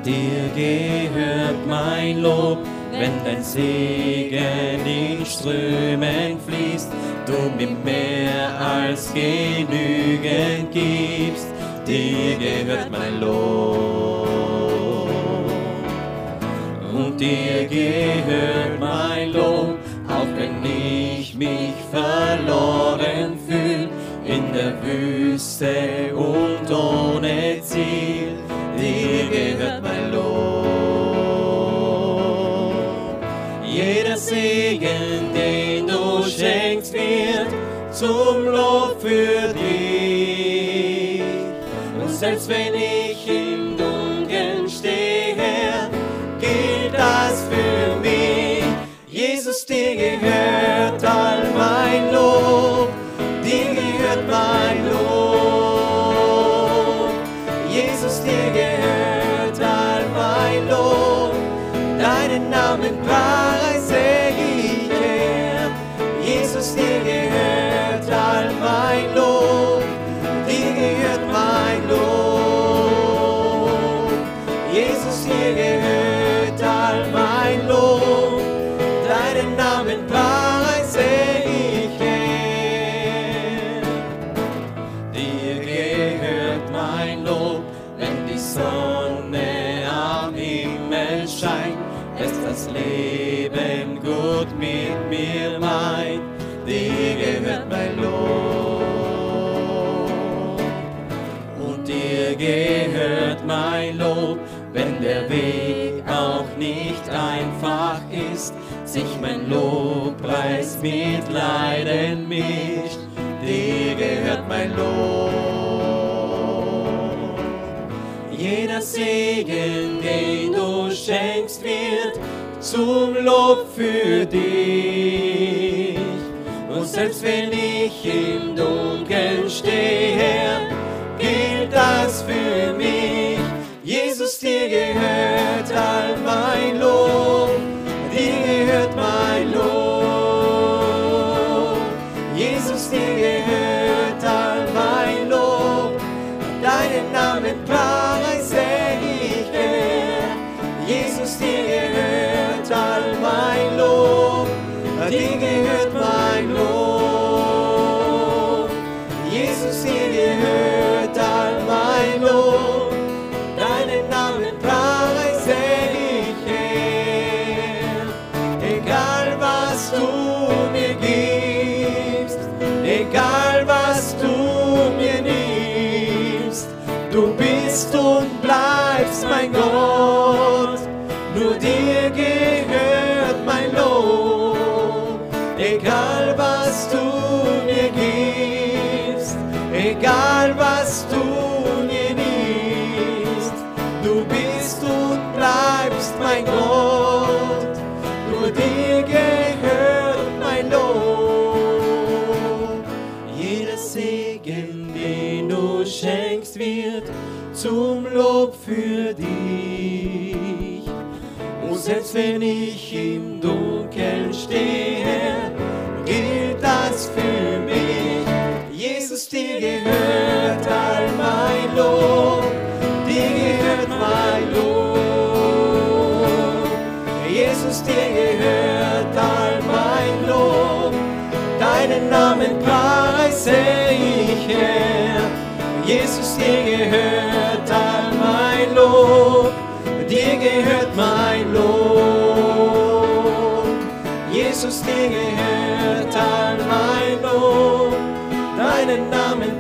Dir gehört mein Lob, wenn dein Segen in Strömen fließt, du mir mehr als genügend gibst. Dir gehört mein Lob. Und dir gehört mein Lob, auch wenn ich mich verloren fühl, in der Wüste und ohne Ziel. Dir gehört mein Lob. Jeder Segen, den du schenkst, wird zum Lob für dich. Und selbst wenn ich im Dunkeln stehe, Herr, gilt das für mich. Jesus, dir gehört all mein Lob, dir gehört mein Lob. Jesus, dir gehört all mein Lob, deinen Namen preise ich, Herr. Jesus, dir gehört all mein Lob, dir gehört mein Lob. Jesus, dir gehört all mein Lob, deinen Namen preise ich, Herr. Dir gehört mein Lob, wenn die Sonne am Himmel scheint, es das Leben gut mit mir meint. Dir gehört mein Lob. Und dir gehört mein Lob, wenn der Weg auch nicht einfach ist, sich mein Lobpreis mit Leiden mischt. Dir gehört mein Lob. Jeder Segen, den du schenkst, wird zum Lob für dich. Und selbst wenn ich im Dunkeln stehe, Herr, gilt das für mich. Jesus, dir gehört all mein Lob, dir gehört mein Lob. Jesus, dir gehört all mein Lob, deinen Namen preise ich, Herr. Jesus, dir gehört all mein Lob, dir gehört mein Lob. Jesus, dir gehört all mein Lob, deinen Namen preise ich, Herr. Egal was du mir gibst, egal was du mir nimmst, du bist und bleibst mein Gott, nur dir gehört mein Lob. Egal was du mir gibst, egal was du mir nimmst, du bist und bleibst mein Gott, nur dir gehört mein Lob. Jeder Segen, den du schenkst, wird zum Lob für dich. Und selbst wenn ich im Dunkeln stehe, gilt das für mich. Jesus, dir gehört all mein Lob, dir gehört mein Lob. Jesus, dir gehört all mein Lob, deinen Namen preise ich, Herr. Jesus, dir gehört all mein Lob, dir gehört mein Lob. Jesus, dir gehört all mein Lob, deinen Namen